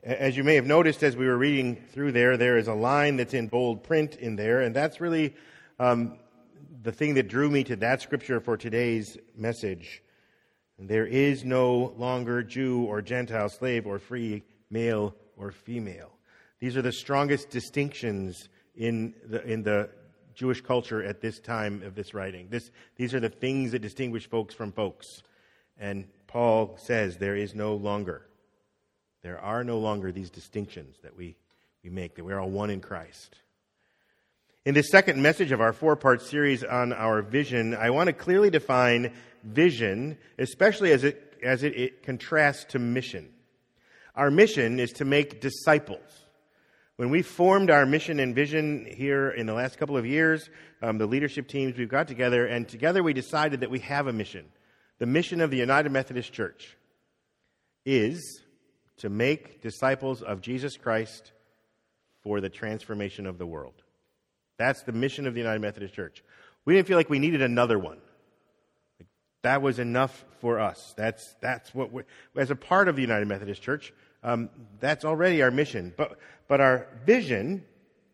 As you may have noticed as we were reading through there is a line that's in bold print in there, and that's really the thing that drew me to that scripture for today's message. There is no longer Jew or Gentile, slave or free, male or female. These are the strongest distinctions in the Jewish culture at this time of this writing. These are the things that distinguish folks from folks. And Paul says there is no longer. There are no longer these distinctions that we make, that we're all one in Christ. In this second message of our 4-part series on our vision, I want to clearly define vision, especially as it contrasts to mission. Our mission is to make disciples. When we formed our mission and vision here in the last couple of years, the leadership teams, we've got together, and together we decided that we have a mission. The mission of the United Methodist Church is to make disciples of Jesus Christ for the transformation of the world. That's the mission of the United Methodist Church. We didn't feel like we needed another one. That was enough for us. That's what we, as a part of the United Methodist Church, that's already our mission. But our vision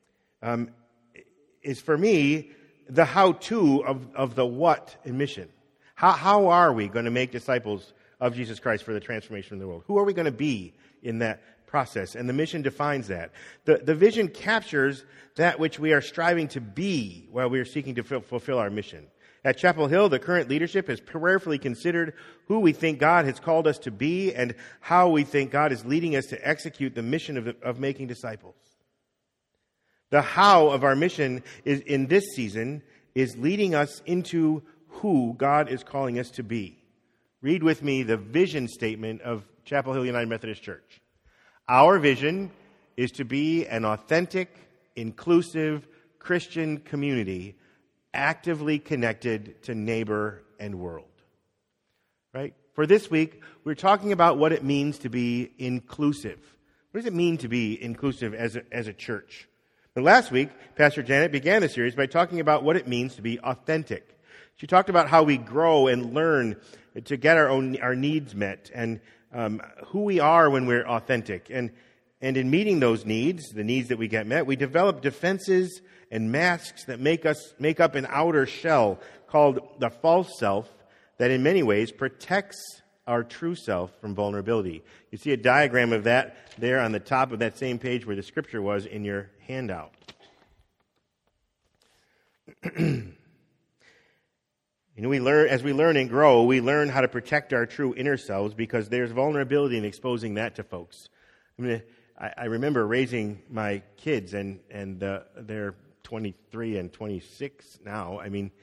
is, for me, the how-to of the what in mission. How are we going to make disciples of Jesus Christ for the transformation of the world? Who are we going to be in that process? And the mission defines that. The vision captures that which we are striving to be while we are seeking to fulfill our mission. At Chapel Hill, the current leadership has prayerfully considered who we think God has called us to be and how we think God is leading us to execute the mission of making disciples. The how of our mission is in this season is leading us into who God is calling us to be. Read with me the vision statement of Chapel Hill United Methodist Church. Our vision is to be an authentic, inclusive Christian community actively connected to neighbor and world. Right? For this week, we're talking about what it means to be inclusive. What does it mean to be inclusive as a church? But last week, Pastor Janet began the series by talking about what it means to be authentic. She talked about how we grow and learn to get our needs met and who we are when we're authentic. And in meeting those needs, the needs that we get met, we develop defenses and masks that make up an outer shell called the false self that in many ways protects our true self from vulnerability. You see a diagram of that there on the top of that same page where the scripture was in your handout. As we learn and grow, we learn how to protect our true inner selves because there's vulnerability in exposing that to folks. I remember raising my kids, and they're 23 and 26 now.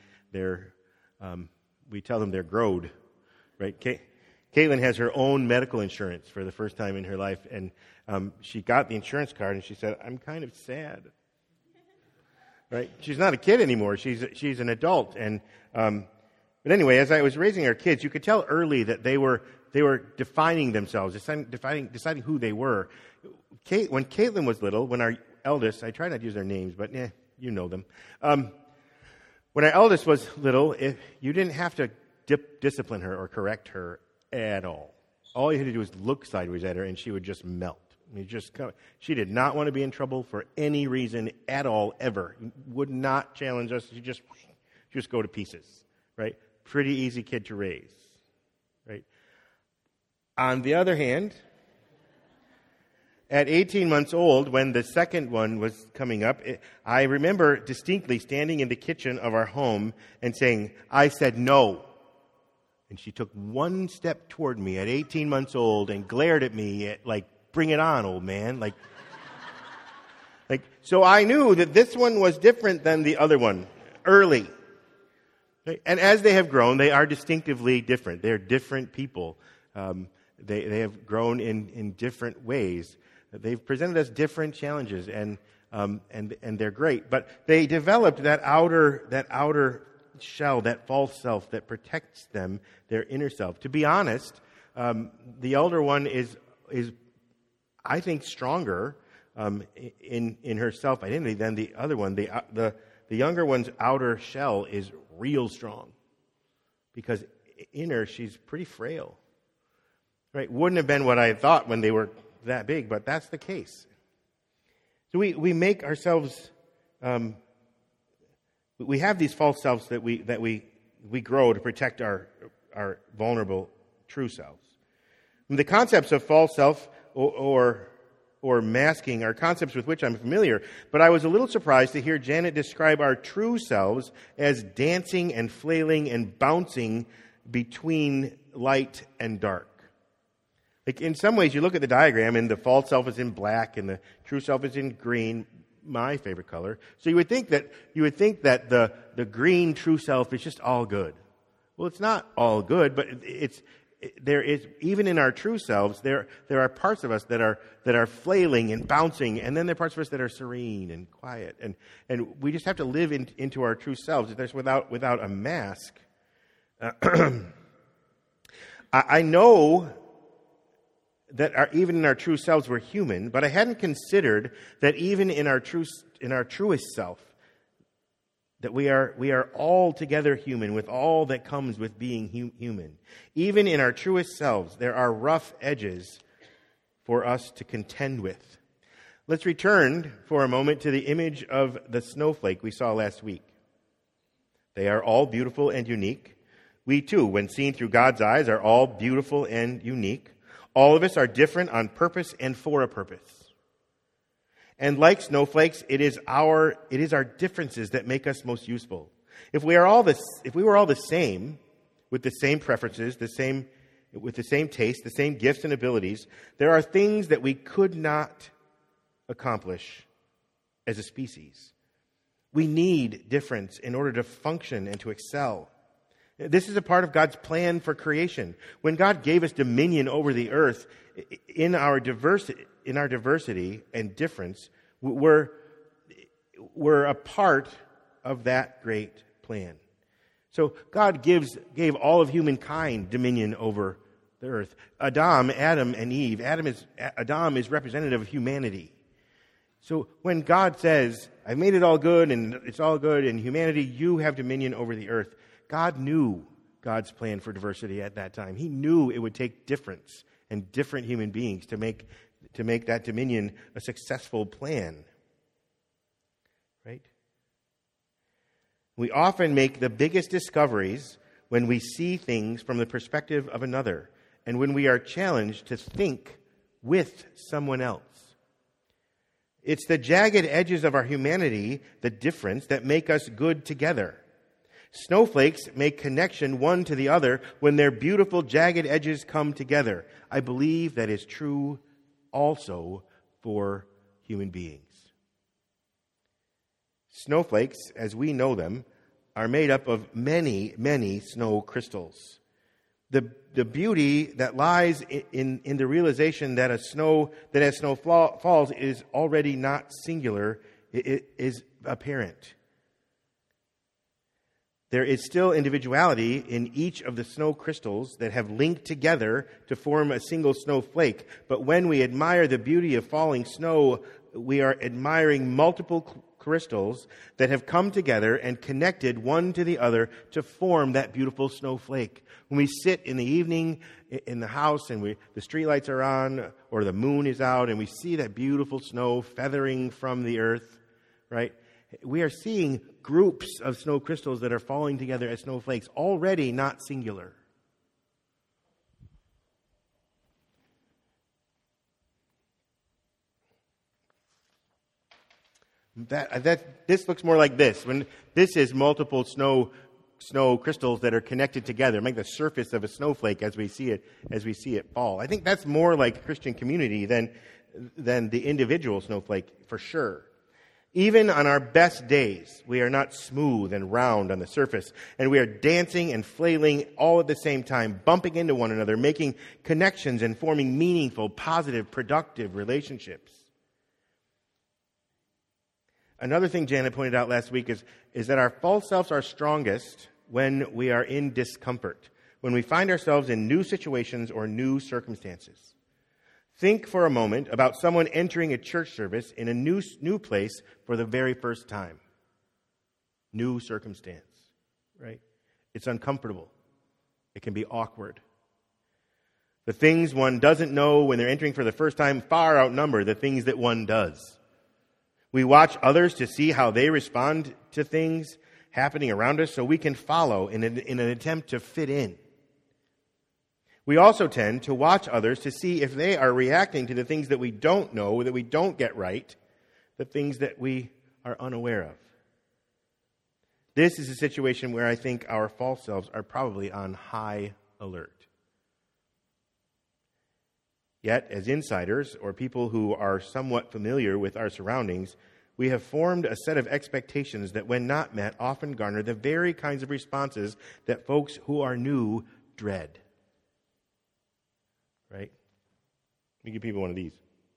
We tell them they're growed, right? Caitlin has her own medical insurance for the first time in her life, and she got the insurance card, and she said, "I'm kind of sad." Right? She's not a kid anymore. She's an adult, and but anyway, as I was raising our kids, you could tell early that they were defining themselves, deciding who they were. When Caitlin was little, when our eldest, I try not to use their names, but you know them. When our eldest was little, you didn't have to discipline her or correct her at all. All you had to do was look sideways at her, and she would just melt. She did not want to be in trouble for any reason at all, ever. Would not challenge us. She just go to pieces, right? Pretty easy kid to raise, right? On the other hand, at 18 months old, when the second one was coming up, I remember distinctly standing in the kitchen of our home and saying, "I said no." And she took one step toward me at 18 months old and glared at me like, "Bring it on, old man." So I knew that this one was different than the other one early. And as they have grown, they are distinctively different. They're different people. They have grown in different ways. They've presented us different challenges, and they're great. But they developed that outer shell, that false self that protects them, their inner self. To be honest, the elder one is I think stronger in her self identity than the other one. The younger one's outer shell is real strong because in her she's pretty frail. Right? Wouldn't have been what I thought when they were that big, but that's the case. So we make ourselves, we have these false selves that we grow to protect our vulnerable true selves. And the concepts of false self or masking are concepts with which I'm familiar, but I was a little surprised to hear Janet describe our true selves as dancing and flailing and bouncing between light and dark. Like in some ways, you look at the diagram and the false self is in black and the true self is in green, my favorite color. So you would think that the green true self is just all good. Well, it's not all good, but there is, even in our true selves, there are parts of us that are flailing and bouncing, and then there are parts of us that are serene and quiet, and we just have to live into our true selves. There's without a mask. I know that even in our true selves we're human, but I hadn't considered that even in our truest self, that we are all together human with all that comes with being human. Even in our truest selves, there are rough edges for us to contend with. Let's return for a moment to the image of the snowflake we saw last week. They are all beautiful and unique. We too, when seen through God's eyes, are all beautiful and unique. All of us are different on purpose and for a purpose. And like snowflakes, it is our differences that make us most useful. If we were all the same, with the same preferences, with the same taste, the same gifts and abilities, there are things that we could not accomplish as a species. We need difference in order to function and to excel. This is a part of God's plan for creation. When God gave us dominion over the earth, in our diversity and difference, we're a part of that great plan. So God gave all of humankind dominion over the earth. Adam and Eve. Adam is representative of humanity. So when God says, "I've made it all good and it's all good, and humanity, you have dominion over the earth," God knew God's plan for diversity at that time. He knew it would take difference and different human beings to make that dominion a successful plan. Right? We often make the biggest discoveries when we see things from the perspective of another and when we are challenged to think with someone else. It's the jagged edges of our humanity, the difference, that make us good together. Snowflakes make connection one to the other when their beautiful jagged edges come together. I believe that is true also for human beings. Snowflakes, as we know them, are made up of many, many snow crystals. The beauty that lies in the realization that as snow falls is already not singular, it is apparent. There is still individuality in each of the snow crystals that have linked together to form a single snowflake. But when we admire the beauty of falling snow, we are admiring multiple crystals that have come together and connected one to the other to form that beautiful snowflake. When we sit in the evening in the house and the streetlights are on or the moon is out and we see that beautiful snow feathering from the earth, right? We are seeing groups of snow crystals that are falling together as snowflakes, already not singular. This looks more like this. When this is multiple snow crystals that are connected together, make the surface of a snowflake as we see it fall. I think that's more like Christian community than the individual snowflake, for sure. Even on our best days, we are not smooth and round on the surface, and we are dancing and flailing all at the same time, bumping into one another, making connections and forming meaningful, positive, productive relationships. Another thing Janet pointed out last week is that our false selves are strongest when we are in discomfort, when we find ourselves in new situations or new circumstances. Think for a moment about someone entering a church service in a new place for the very first time. New circumstance, right? It's uncomfortable. It can be awkward. The things one doesn't know when they're entering for the first time far outnumber the things that one does. We watch others to see how they respond to things happening around us so we can follow in an attempt to fit in. We also tend to watch others to see if they are reacting to the things that we don't know, that we don't get right, the things that we are unaware of. This is a situation where I think our false selves are probably on high alert. Yet, as insiders, or people who are somewhat familiar with our surroundings, we have formed a set of expectations that, when not met, often garner the very kinds of responses that folks who are new dread. Right? Let me give people one of these.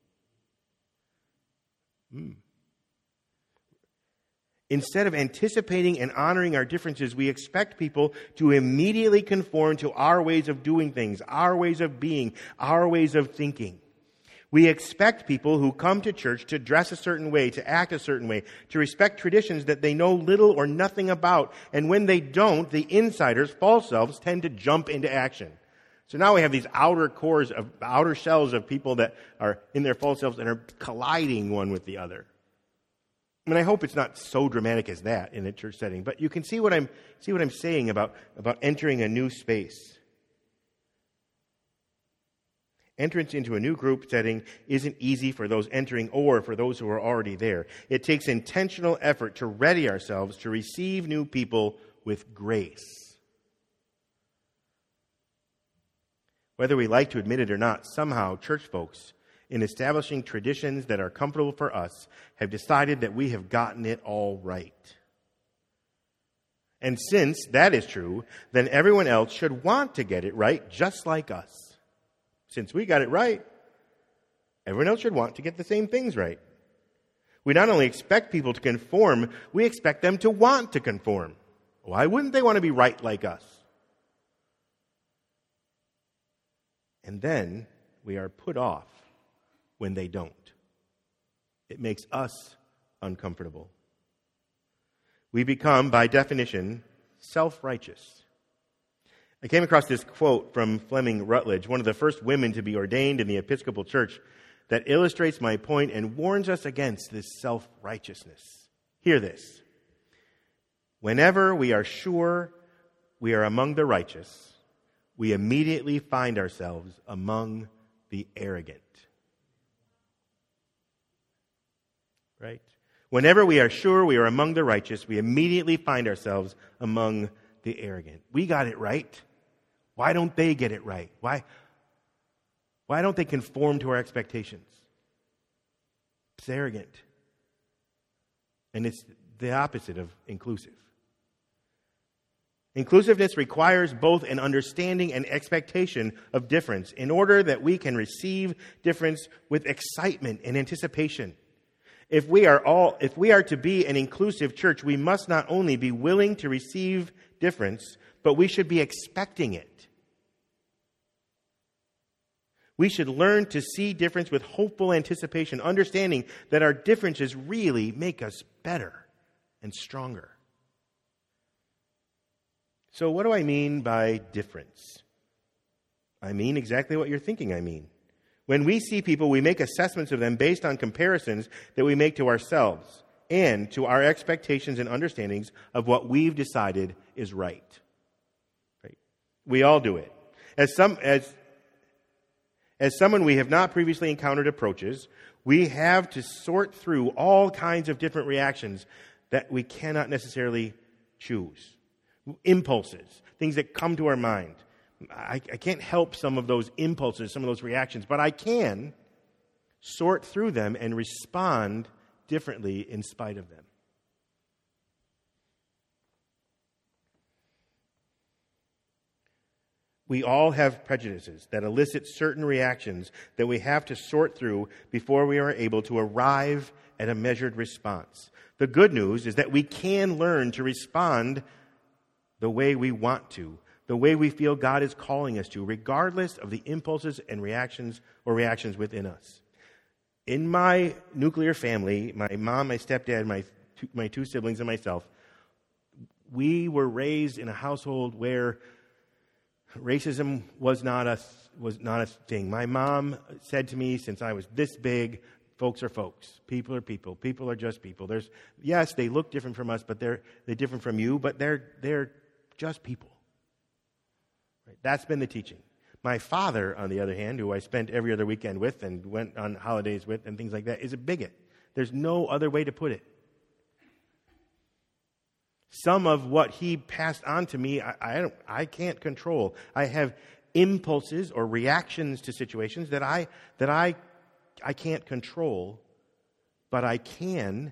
Instead of anticipating and honoring our differences, we expect people to immediately conform to our ways of doing things, our ways of being, our ways of thinking. We expect people who come to church to dress a certain way, to act a certain way, to respect traditions that they know little or nothing about. And when they don't, the insiders, false selves, tend to jump into action. So now we have these outer shells of people that are in their false selves and are colliding one with the other. I mean, I hope it's not so dramatic as that in a church setting, but you can see what I'm saying about entering a new space. Entrance into a new group setting isn't easy for those entering or for those who are already there. It takes intentional effort to ready ourselves to receive new people with grace. Whether we like to admit it or not, somehow church folks, in establishing traditions that are comfortable for us, have decided that we have gotten it all right. And since that is true, then everyone else should want to get it right just like us. Since we got it right, everyone else should want to get the same things right. We not only expect people to conform, we expect them to want to conform. Why wouldn't they want to be right like us? And then we are put off when they don't. It makes us uncomfortable. We become, by definition, self-righteous. I came across this quote from Fleming Rutledge, one of the first women to be ordained in the Episcopal Church, that illustrates my point and warns us against this self-righteousness. Hear this. Whenever we are sure we are among the righteous, we immediately find ourselves among the arrogant. Right? Whenever we are sure we are among the righteous, we immediately find ourselves among the arrogant. We got it right. Why don't they get it right? Why don't they conform to our expectations? It's arrogant. And it's the opposite of inclusive. Inclusiveness requires both an understanding and expectation of difference in order that we can receive difference with excitement and anticipation. If we are to be an inclusive church, we must not only be willing to receive difference, but we should be expecting it. We should learn to see difference with hopeful anticipation, understanding that our differences really make us better and stronger. So what do I mean by difference? I mean exactly what you're thinking I mean. When we see people, we make assessments of them based on comparisons that we make to ourselves and to our expectations and understandings of what we've decided is right. Right? We all do it. As someone we have not previously encountered approaches, we have to sort through all kinds of different reactions that we cannot necessarily choose. Impulses, things that come to our mind. I can't help some of those impulses, some of those reactions, but I can sort through them and respond differently in spite of them. We all have prejudices that elicit certain reactions that we have to sort through before we are able to arrive at a measured response. The good news is that we can learn to respond the way we want to, the way we feel God is calling us to, regardless of the impulses and reactions within us. In my nuclear family, my mom, my stepdad, my two siblings, and myself, we were raised in a household where racism was not was not a thing. My mom said to me since I was this big, folks are folks. People are people. People are just people. Yes, they look different from us, but they're different from you, but they're just people. Right? That's been the teaching. My father, on the other hand, who I spent every other weekend with and went on holidays with and things like that, is a bigot. There's no other way to put it. Some of what he passed on to me, I can't control. I have impulses or reactions to situations that I can't control, but I can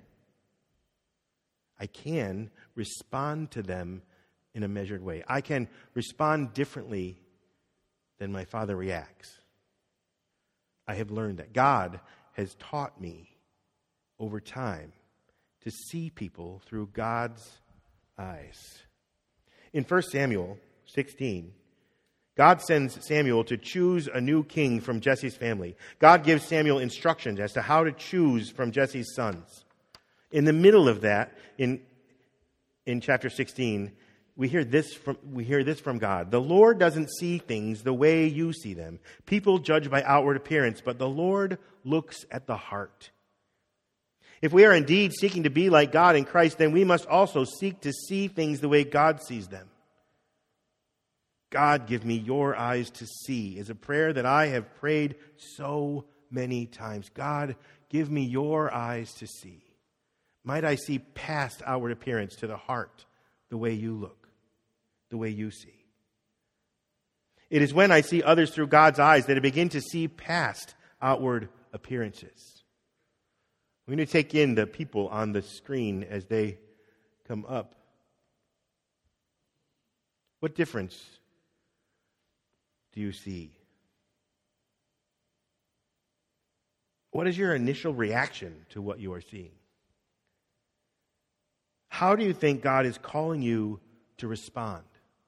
respond to them in a measured way. I can respond differently than my father reacts. I have learned that. God has taught me over time to see people through God's eyes. In 1 Samuel 16, God sends Samuel to choose a new king from Jesse's family. God gives Samuel instructions as to how to choose from Jesse's sons. In the middle of that, in chapter 16, we hear this from God. The Lord doesn't see things the way you see them. People judge by outward appearance, but the Lord looks at the heart. If we are indeed seeking to be like God in Christ, then we must also seek to see things the way God sees them. God, give me your eyes to see is a prayer that I have prayed so many times. God, give me your eyes to see. Might I see past outward appearance to the heart the way you look, the way you see. It is when I see others through God's eyes that I begin to see past outward appearances. We're going to take in the people on the screen as they come up. What difference do you see? What is your initial reaction to what you are seeing? How do you think God is calling you to respond?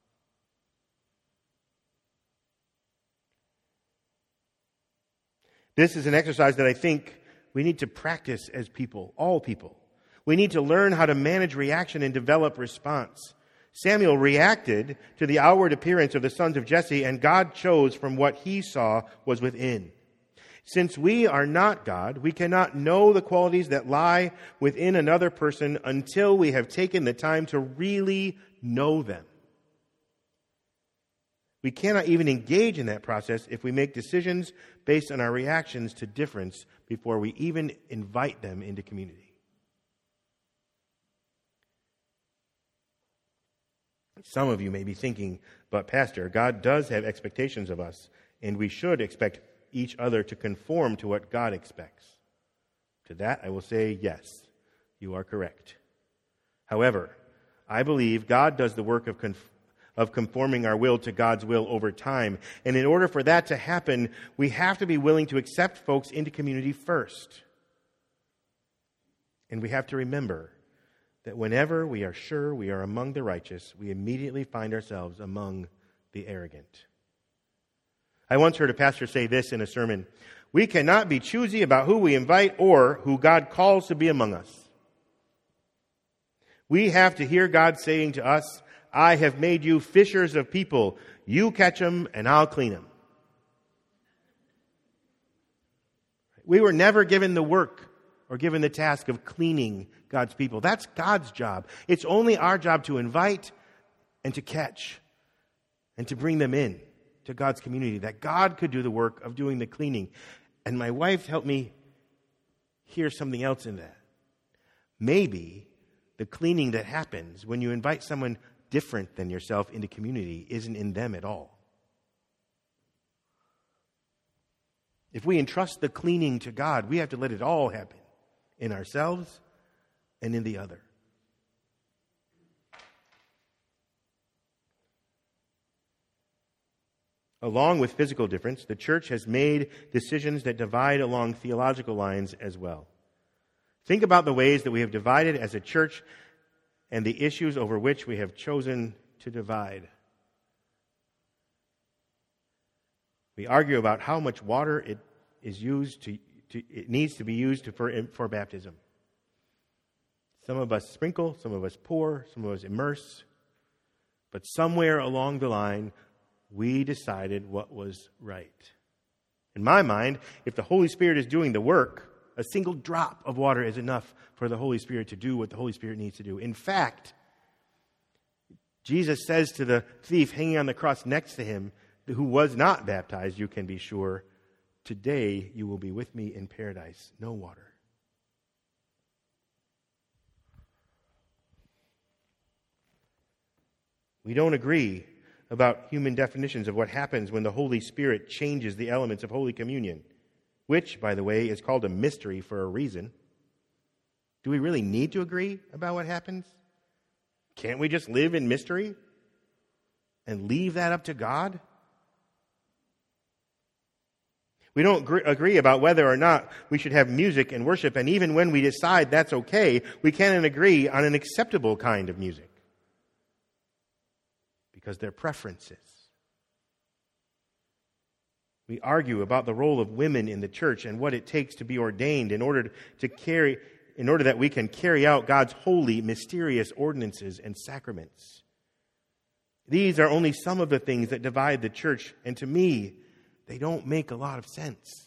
This is an exercise that I think we need to practice as people, all people. We need to learn how to manage reaction and develop response. Samuel reacted to the outward appearance of the sons of Jesse, and God chose from what he saw was within. Since we are not God, we cannot know the qualities that lie within another person until we have taken the time to really know them. We cannot even engage in that process if we make decisions based on our reactions to difference before we even invite them into community. Some of you may be thinking, but Pastor, God does have expectations of us, and we should expect each other to conform to what God expects. To that, I will say, yes, you are correct. However, I believe God does the work of conforming our will to God's will over time. And in order for that to happen, we have to be willing to accept folks into community first. And we have to remember that whenever we are sure we are among the righteous, we immediately find ourselves among the arrogant. I once heard a pastor say this in a sermon: we cannot be choosy about who we invite or who God calls to be among us. We have to hear God saying to us, I have made you fishers of people. You catch them and I'll clean them. We were never given the work or given the task of cleaning God's people. That's God's job. It's only our job to invite and to catch and to bring them in to God's community, that God could do the work of doing the cleaning. And my wife helped me hear something else in that. Maybe the cleaning that happens when you invite someone different than yourself into community isn't in them at all. If we entrust the cleaning to God, we have to let it all happen in ourselves and in the other. Along with physical difference, the church has made decisions that divide along theological lines as well. Think about the ways that we have divided as a church and the issues over which we have chosen to divide. We argue about how much water it needs to be used for baptism. Some of us sprinkle, some of us pour, some of us immerse. But somewhere along the line, we decided what was right. In my mind, if the Holy Spirit is doing the work, a single drop of water is enough for the Holy Spirit to do what the Holy Spirit needs to do. In fact, Jesus says to the thief hanging on the cross next to him, who was not baptized, you can be sure, today you will be with me in paradise. No water. We don't agree about human definitions of what happens when the Holy Spirit changes the elements of Holy Communion, which, by the way, is called a mystery for a reason. Do we really need to agree about what happens? Can't we just live in mystery and leave that up to God? We don't agree about whether or not we should have music and worship, and even when we decide that's okay, we can't agree on an acceptable kind of music because they're preferences. We argue about the role of women in the church and what it takes to be ordained in order that we can carry out God's holy, mysterious ordinances and sacraments. These are only some of the things that divide the church, and to me, they don't make a lot of sense.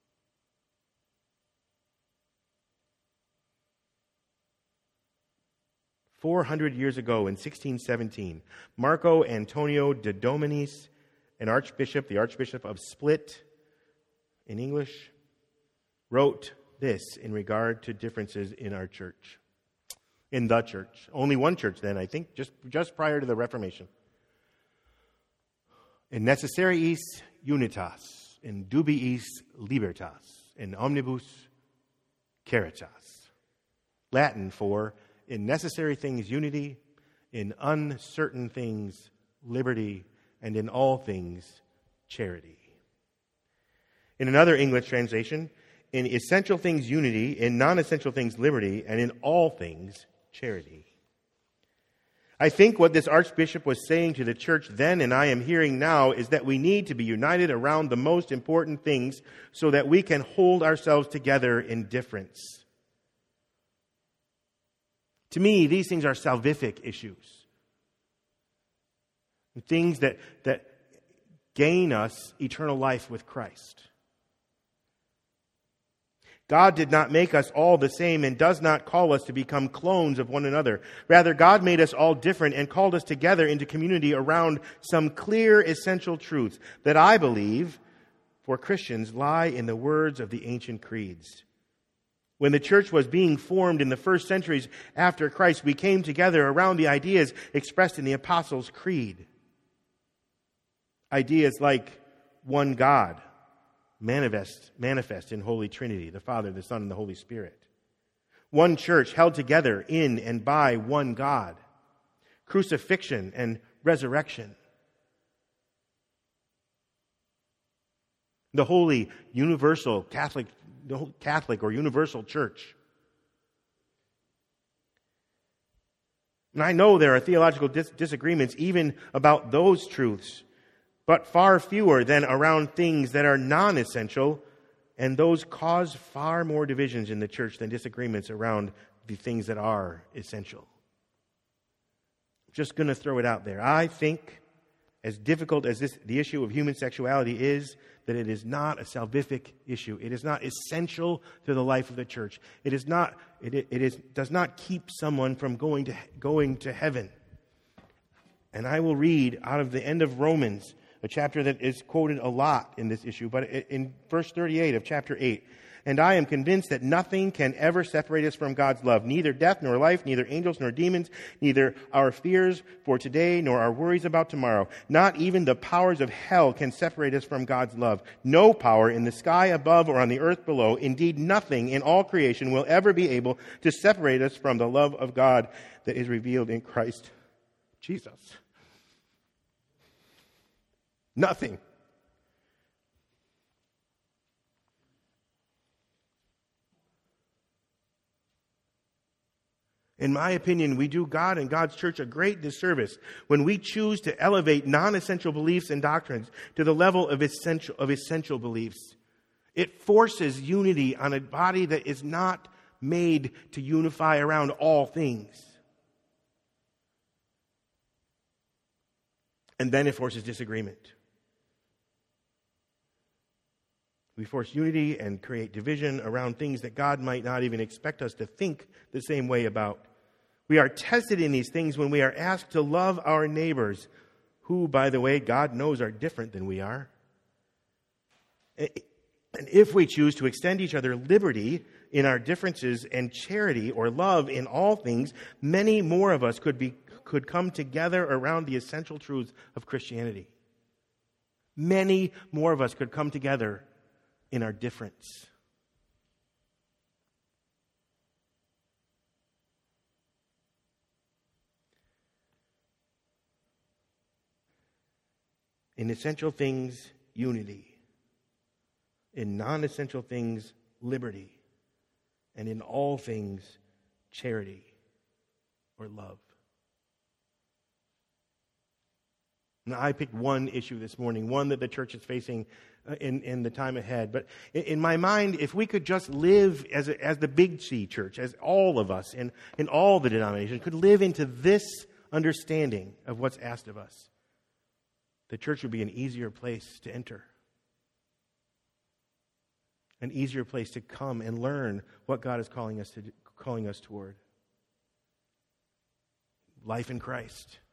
"400 years ago, in 1617, Marco Antonio de Dominis, the Archbishop of Split in English, wrote this in regard to differences in our church, in the church. Only one church then, I think, just prior to the Reformation. In necessariis unitas, in dubiis libertas, in omnibus caritas. Latin for, in necessary things unity, in uncertain things liberty, and in all things charity. In another English translation, in essential things unity, in non-essential things liberty, and in all things charity. I think what this archbishop was saying to the church then, and I am hearing now, is that we need to be united around the most important things so that we can hold ourselves together in difference. To me, these things are salvific issues. Things that gain us eternal life with Christ. God did not make us all the same and does not call us to become clones of one another. Rather, God made us all different and called us together into community around some clear essential truths that I believe, for Christians, lie in the words of the ancient creeds. When the church was being formed in the first centuries after Christ, we came together around the ideas expressed in the Apostles' Creed. Ideas like one God, manifest in Holy Trinity, the Father, the Son, and the Holy Spirit. One church held together in and by one God. Crucifixion and resurrection. The holy, universal Catholic or universal church. And I know there are theological disagreements even about those truths, but far fewer than around things that are non-essential, and those cause far more divisions in the church than disagreements around the things that are essential. I'm just going to throw it out there. I think, as difficult as the issue of human sexuality is, that it is not a salvific issue. It is not essential to the life of the church. It does not keep someone from going to heaven. And I will read out of the end of Romans, a chapter that is quoted a lot in this issue, but in verse 38 of chapter 8. And I am convinced that nothing can ever separate us from God's love, neither death nor life, neither angels nor demons, neither our fears for today nor our worries about tomorrow. Not even the powers of hell can separate us from God's love. No power in the sky above or on the earth below, indeed nothing in all creation will ever be able to separate us from the love of God that is revealed in Christ Jesus. Nothing. In my opinion, we do God and God's church a great disservice when we choose to elevate non-essential beliefs and doctrines to the level of essential beliefs. It forces unity on a body that is not made to unify around all things. And then it forces disagreement. We force unity and create division around things that God might not even expect us to think the same way about. We are tested in these things when we are asked to love our neighbors, who, by the way, God knows are different than we are. And if we choose to extend each other liberty in our differences and charity or love in all things, many more of us could come together around the essential truths of Christianity. Many more of us could come together in our difference. In essential things, unity. In non-essential things, liberty. And in all things, charity or love. Now, I picked one issue this morning, one that the church is facing in the time ahead. But in my mind, if we could just live as the Big C church, as all of us in all the denominations, could live into this understanding of what's asked of us, the church would be an easier place to enter. An easier place to come and learn what God is calling us toward. Life in Christ.